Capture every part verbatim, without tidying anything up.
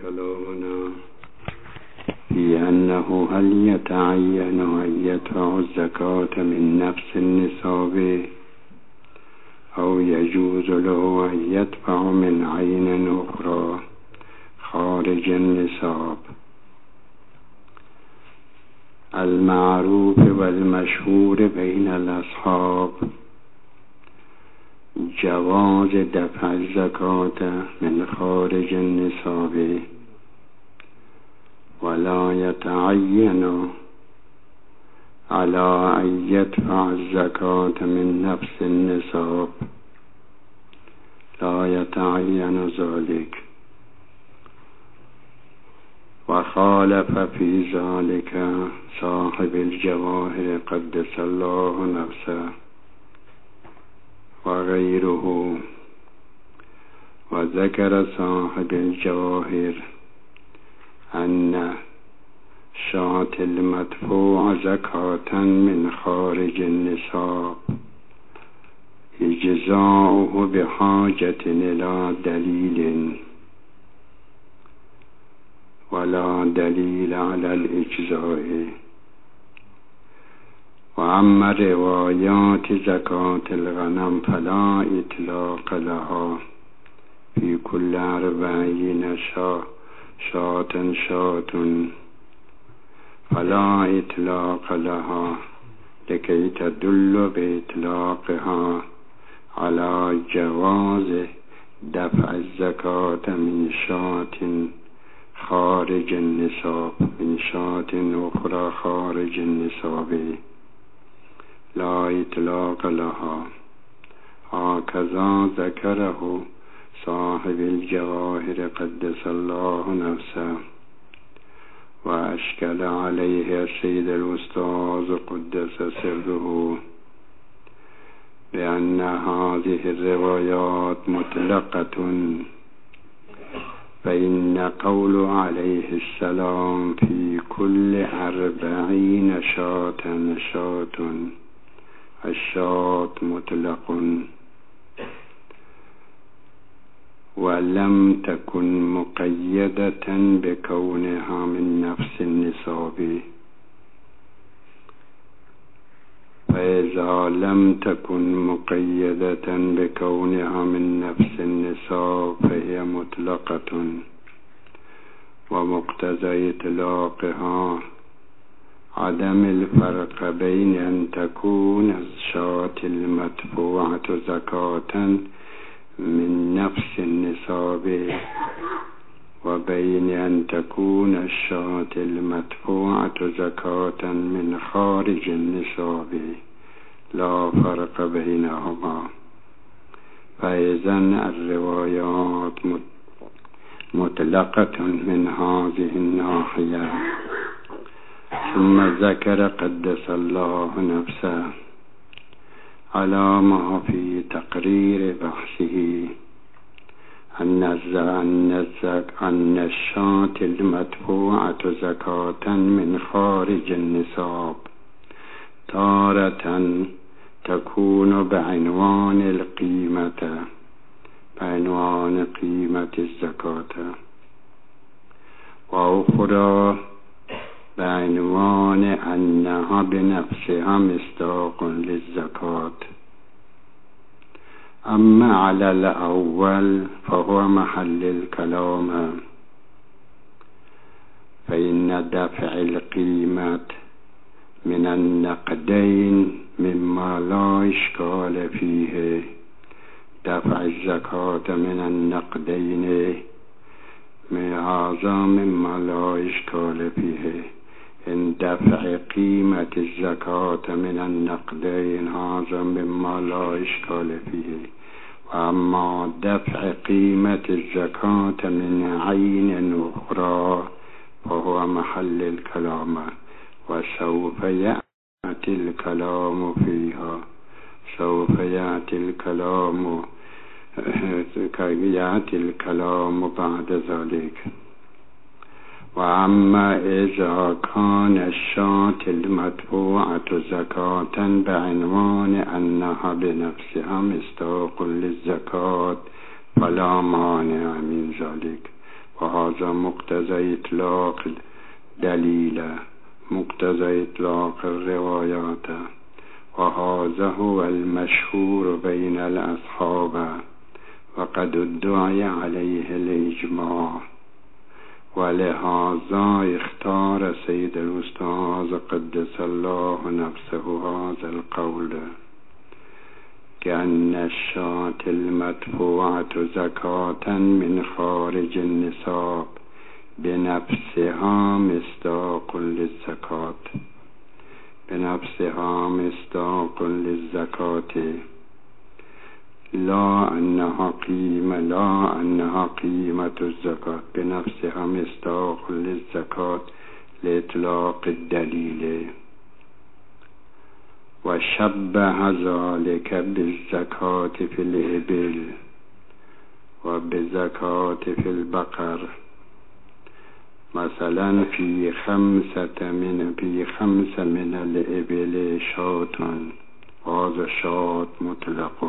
كلامنا في أنه هل يتعين أن يدفع الزكاة من نفس النصاب أو يجوز له أن يدفع من عين أخرى خارج النصاب. المعروف والمشهور بين الأصحاب جواز دفع الزكاة من خارج النصاب، ولا يتعين على أن يدفع الزكاة من نفس النصاب، لا يتعين ذلك. وخالف في ذلك صاحب الجواهر قدس الله نفسه وغيره. وذكر صاحب الجواهر أن شاة المدفوع زكاة من خارج النصاب إجزاؤه بحاجة إلى دليل، ولا دليل على الإجزاء. وأما روايات زكاة الغنم فلا إطلاق لها في كل أربعين شاة شاة شاة، فلا إطلاق لها لكي تدل بإطلاقها على جواز دفع الزكاة من شاة خارج النصاب من شاة أخرى خارج النصاب، لا إطلاق لها. هكذا ذكره صاحب الجواهر قدس الله نفسه. وأشكل عليه السيد الأستاذ قدس سره بأن هذه الروايات مطلقة، فإن قول عليه السلام في كل أربعين شاة شاة الشاة مطلق، ولم تكن مقيدة بكونها من نفس النصاب. فإذا لم تكن مقيدة بكونها من نفس النصاب فهي مطلقة، ومقتضى إطلاقها عدم الفرق بين أن تكون الشاة المدفوعة زكاة من نفس النصاب وبين أن تكون الشاة المدفوعة زكاة من خارج النصاب، لا فرق بينهما. فإذن الروايات مطلقة من هذه الناحية. ثم ذكر قدس الله نفسه على ما في تقرير بحثه أن أن الشاة المدفوعة زكاة من خارج النصاب تارة تكون بعنوان القيمة بعنوان قيمة الزكاة، وأخرى بعنوان أنها بنفسها مصداق للزكاة. أما على الأول فهو محل الكلام، فإن دفع القيمة من النقدين مما لا إشكال فيه، دفع الزكاة من النقدين من هذا مما لا إشكال فيه. إن دفع قيمة الزكاة من النقدين هذا مما لا إشكال فيه. وأما دفع قيمة الزكاة من عين أخرى فهو محل الكلام، وسوف يأتي الكلام فيها سوف يأتي الكلام يأتي الكلام بعد ذلك. وأما إذا كان الشاة المدفوعة زكاة بعنوان أنها بنفسها مصداق للزكاة فلا مانع من ذلك، وهذا مقتضى إطلاق دليل مقتضى إطلاق الروايات، وهذا هو المشهور بين الأصحاب، وقد ادعي عليه الإجماع. ولهذا اختار سيد الأستاذ قدس الله نفسه هذا القول، كأن الشاة المدفوعة زكاة من خارج النصاب بنفسها مصداق للزكاة بنفسها مصداق للزكاة لا أنها قيمة لا أنها قيمة الزكاة بنفسها مصداق للزكاة لإطلاق الدليل. وشبه ذلك بالزكاة في الإبل وبالزكاة في البقر، مثلا في خمسة من في خمسة من الإبل شاة، وهذا شاة مطلق،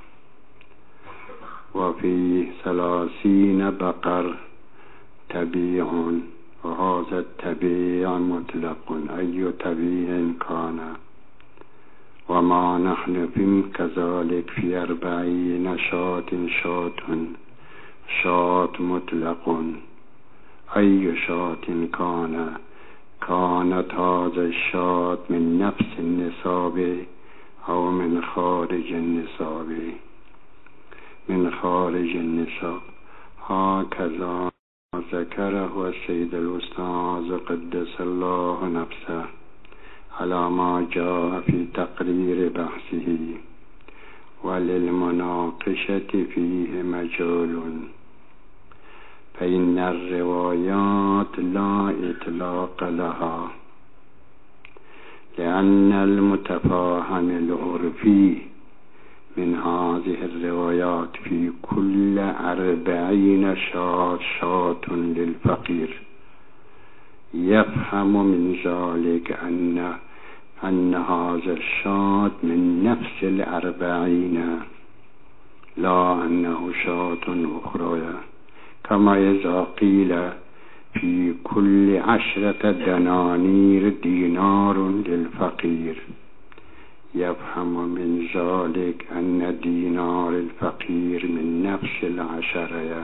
وفي ثلاثين بقر تبيع، وهذا التبيع مطلق أي تبيع كان. وما نحن في كذلك في أربعين شاة شاة شاة مطلق أي شاة كان كانت هذا الشاة من نفس النصاب أو من خارج النصاب من خارج النصاب. هكذا ذكره السيد الأستاذ قدس الله نفسه على ما جاء في تقرير بحثه، وللمناقشة فيه مجال، فإن الروايات لا إطلاق لها، لأن المتفاهم العرفي من هذه الروايات في كل أربعين شاة شاة للفقير، يفهم من ذلك أن أن هذا الشاة من نفس الأربعين، لا أنه شاة أخرى، كما إذا قيل في كل عشرة دنانير دينار للفقير، يفهم من ذلك أن دينار الفقير من نفس العشرة،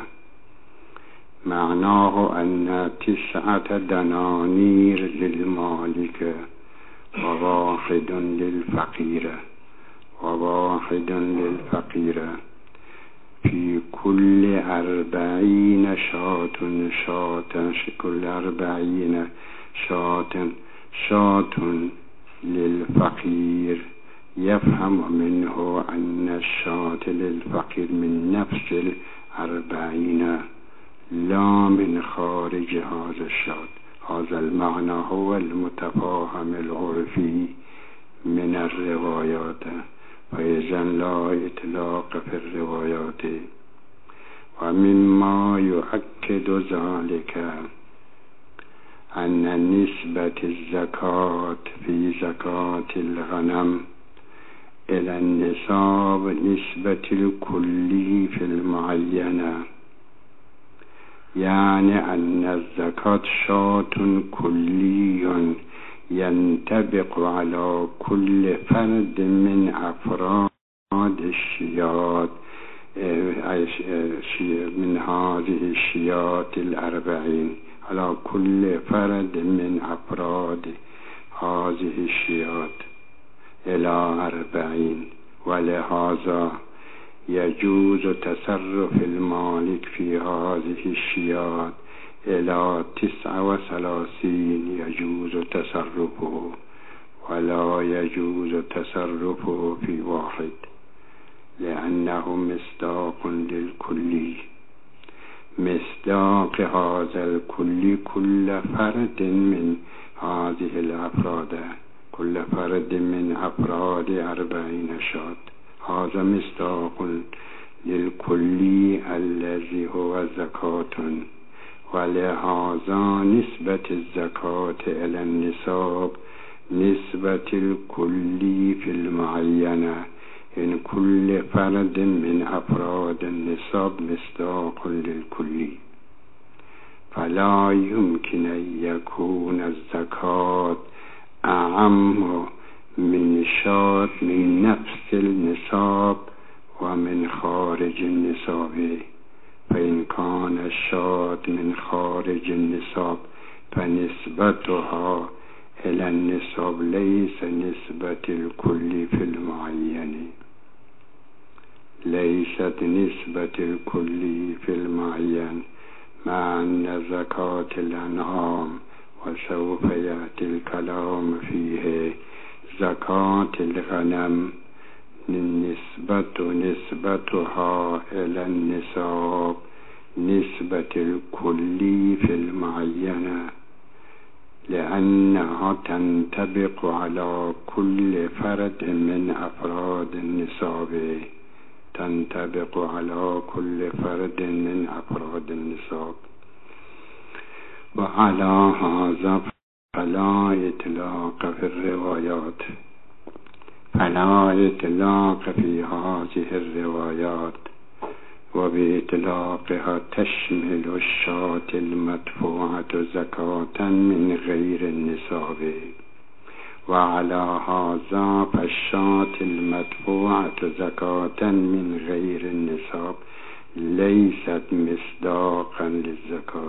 معناه أن تسعة دنانير للمالك وواحد للفقير وواحد للفقير في كل أربعين شاة شاة كل أربعين شاة شاة للفقير، يفهم منه أن الشاة للفقير من نفس الأربعين لا من خارج هذا الشاة. هذا المعنى هو المتفاهم العرفي من الروايات، فإذا لا إطلاق في الروايات. ومما يؤكد ذلك أن نسبة الزكاة في زكاة الغنم إلى النصاب نسبة الكلي في المعينة، يعني أن الزكاة شاة كلي ينطبق على كل فرد من أفراد الشيات من هذه الشيات الأربعين، على كل فرد من أفراد هذه الشيات إلى أربعين. ولهذا يجوز تصرف المالك في هذه الشيات إلى تسعة وثلاثين يجوز تصرفه، ولا يجوز تصرفه في واحد، لأنه مصداق للكلي. مصداق هذا الكلي كل فرد من هذه الأفراد كل فرد من أفراد أربعين شاة، هذا مصداق للكلي الذي هو زكاة. ولهذا نسبة الزكاة إلى النصاب نسبة الكلي في المعينة، إن كل فرد من أفراد النصاب مصداق للكلي. فلا يمكن أن يكون الزكاة أعم من شاة من نفس النصاب ومن خارج النصاب. فإن كان الشاة من خارج النصاب فنسبتها إلى النصاب ليس نسبة الكل في المعين، ليست نسبة الكل في المعين، مع أن زكاة الأنعام وسوف يأتي الكلام فيه زكاة الغنم نسبة نسبتها إلى النصاب نسبة الكل في المعينة، لأنها تنطبق على كل فرد من أفراد النصاب، تنطبق على كل فرد من أفراد النصاب. وعلى هذا فلا إطلاق في الروايات، فلا إطلاق في هذه الروايات، وبإطلاقها تشمل الشاة المدفوعة زكاة من غير النصاب. وعلى هذا فالشاة المدفوعة زكاة من غير النصاب ليست مصداقا للزكاة.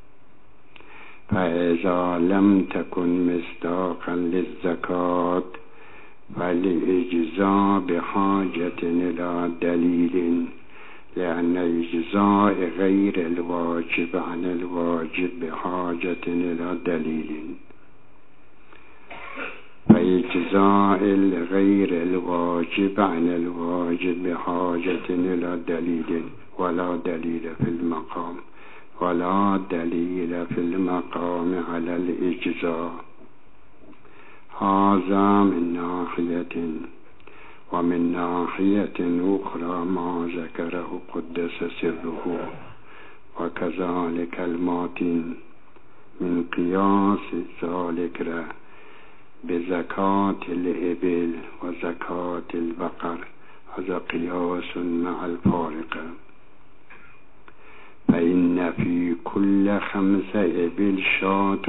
فإذا لم تكن مصداقا للزكاة فالإجزاء بحاجة إلى دليل، لأن إجزاء غير الواجب عن الواجب بحاجة إلى دليل. فإجزاء الغير الواجب عن الواجب بحاجة إلى دليل، ولا دليل في المقام، ولا دليل في المقام على الإجزاء. هذا من ناحية. ومن ناحية أخرى ما ذكره قدس سره وكذلك الماتين من قياس ذلك بزكاة الإبل وزكاة البقر، هذا قياس مع الفارق. فإن في كل خمس إبل شاة،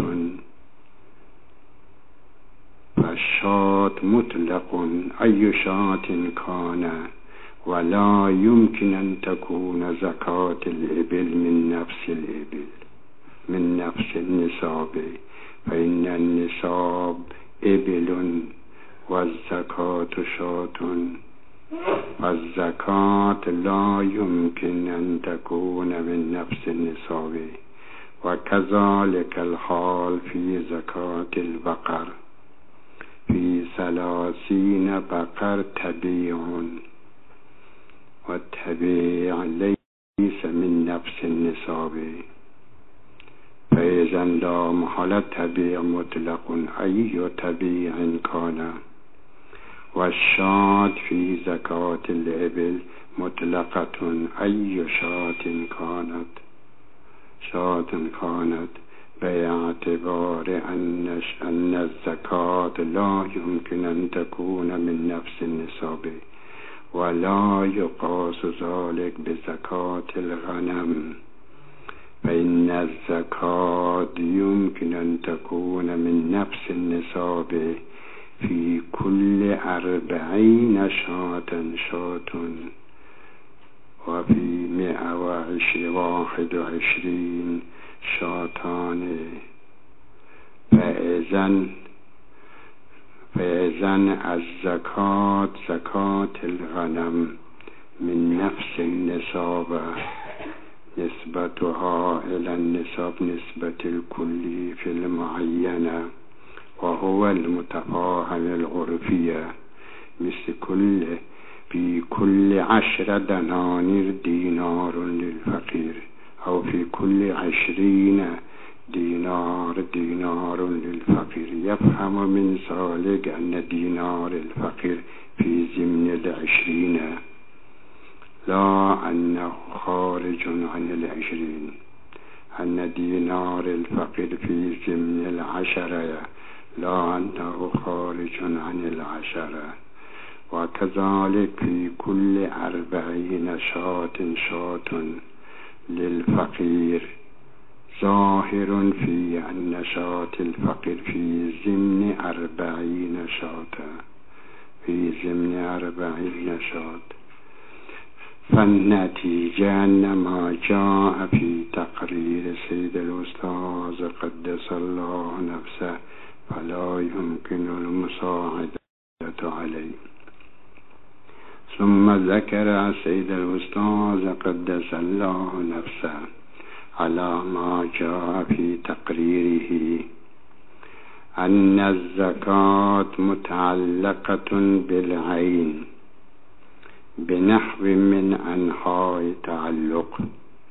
فالشاة مطلق أي شاة كان، ولا يمكن أن تكون زكاة الإبل من نفس الإبل من نفس النصاب، فإن النصاب إبل والزكاة شاة، والزكاة لا يمكن أن تكون من نفس النصاب. وكذلك الحال في زكاة البقر، في ثلاثين بقر تبيع، والتبيع ليس من نفس النصاب، فإذا لا محالة تبيع مطلق أي تبيع كان. والشاة في زكاة الإبل مطلقة أي شاة كانت شاة كانت باعتبار أن أن الزكاة لا يمكن أن تكون من نفس النصاب، ولا يقاس ذلك بزكاة الغنم، فإن الزكاة يمكن أن تكون من نفس النصاب في كل أربعين شاة شاة، وفي مئة واحد وعشرين شاتان. فإذن فإذن الزكاة زكاة الغنم من نفس النصاب نسبتها إلى النصاب نسبة الكل في المعينة، وهو المتفاهم العرفية، مثل كل في كل عشر دنانير دينار للفقير، أو في كل عشرين دينار دينار للفقير. يفهم من ذلك أن دينار الفقير في ضمن العشرين، لا أنه خارج عن العشرين، أن دينار الفقير في ضمن العشرة، لا أنه خارج عن العشرة. وكذلك في كل أربعين شاة شاة للفقير ظاهر في النشاط الفقير في ضمن أربعين نشاطا في ضمن أربعين نشاط. فالنتيجة أن ما جاء في تقرير سيد الأستاذ قدس الله نفسه فلا يمكن المساعدة عليه. ثم ذكر سيد الأستاذ قدس الله نفسه على ما جاء في تقريره أن الزكاة متعلقة بالعين بنحو من أنحاء تعلق،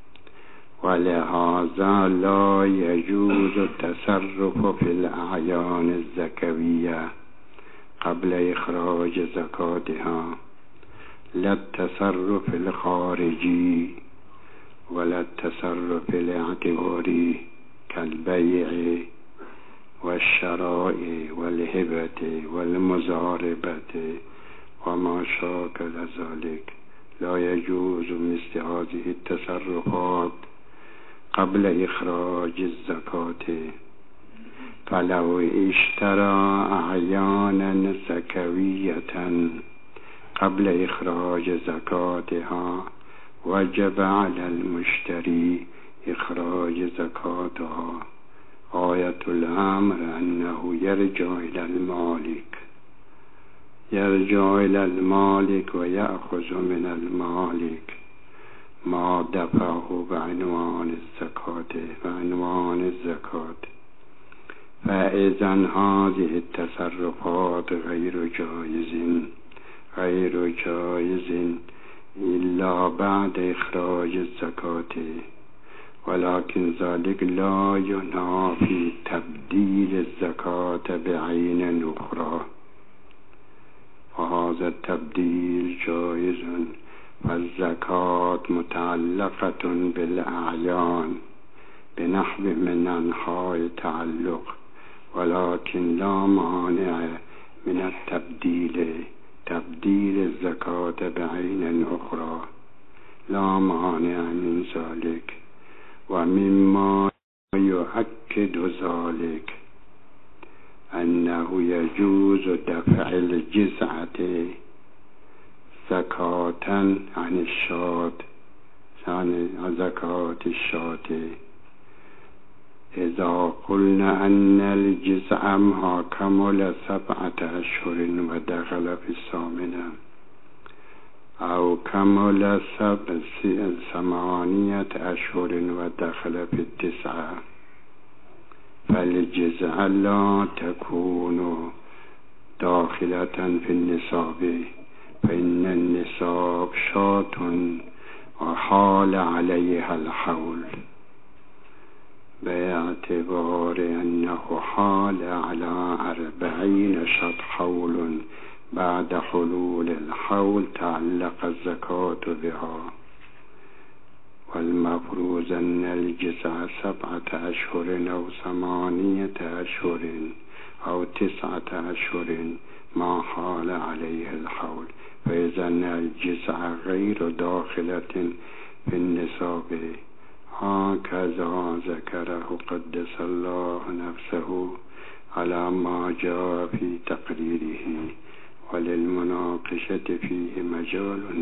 ولهذا لا يجوز التصرف في الأعيان الزكوية قبل إخراج زكاتها، لا التصرف الخارجي ولا التصرف الاعتباري كالبيع والشراء والهبة والمزاربة وما شاكل ذلك. لا يجوز مثل هذه التصرفات قبل إخراج الزكاة. فلو اشترى أعيانا زكوية قبل إخراج زكاتها وجب على المشتري إخراج زكاتها. غاية الأمر أنه يرجع إلى المالك يرجع إلى المالك ويأخذ من المالك ما دفعه بعنوان الزكاة بعنوان الزكاة. فإذا هذه التصرفات غير جائز غير جائز إلا بعد إخراج الزكاة، ولكن ذلك لا ينافي تبديل الزكاة بعين أخرى، وهذا التبديل جائز. فالزكاة متعلقة بالأعيان بنحو من أنحاء تعلق، ولكن لا مانع من التبديل تبديل الزكاة بعين أخرى، لا مانع من ذلك. ومما يؤكد ذلك أنه يجوز دفع الجزعة زكاة عن الشاة عن زكاة الشاة إذا قلنا أن الجزع ما كمل سبعة أشهر ودخل في الثامنة، أو كمل سبع ثمانية أشهر ودخل في التسعة، فالجزع لا تكون داخلة في النصاب، فإن النصاب شاة وحال عليها الحول، باعتبار أنه حال على أربعين شط حول. بعد حلول الحول تعلق الزكاة بها. والمفروض أن الجزع سبعة أشهر أو ثمانية أشهر أو تسعة أشهر ما حال عليه الحول، فإذا الجزع غير داخلة في النصاب. هكذا ذكره قدس الله نفسه على ما جاء في تقريره، وللمناقشة فيه مجال